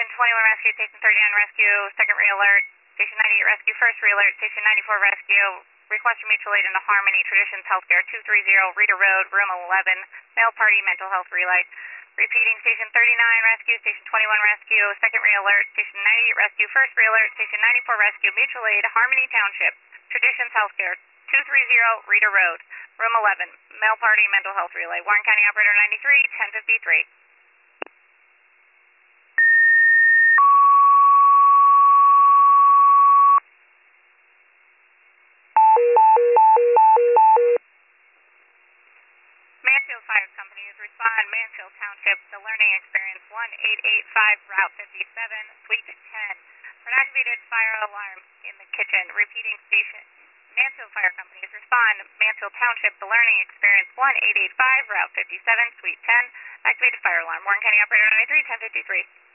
Station 21 rescue, Station 39 rescue, second re-alert, Station 98 rescue, first re-alert, Station 94 rescue, request for mutual aid into Harmony Traditions Healthcare, 230 Rita Road, room 11, male party mental health relay. Repeating, Station 39 rescue, Station 21 rescue, second re-alert, Station 98 rescue, first re-alert, Station 94 rescue, mutual aid, Harmony Township, Traditions Healthcare, 230 Rita Road, room 11, male party mental health relay. Warren County Operator 93, 1053. Mansfield Fire Company is respond, Mansfield Township, the Learning Experience, 1885 Route 57, Suite 10. For an activated fire alarm in the kitchen. Repeating, station Mansfield Fire Company is respond, Mansfield Township, the Learning Experience, 1885 Route 57, Suite 10. Activated fire alarm. Warren County Operator 93, 1053.